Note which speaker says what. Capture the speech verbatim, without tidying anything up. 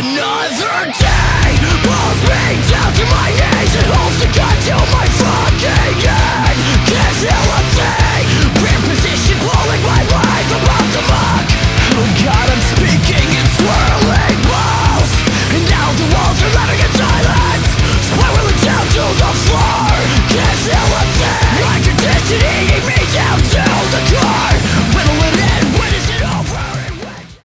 Speaker 1: Another day pulls me down to my knees and holds the gun to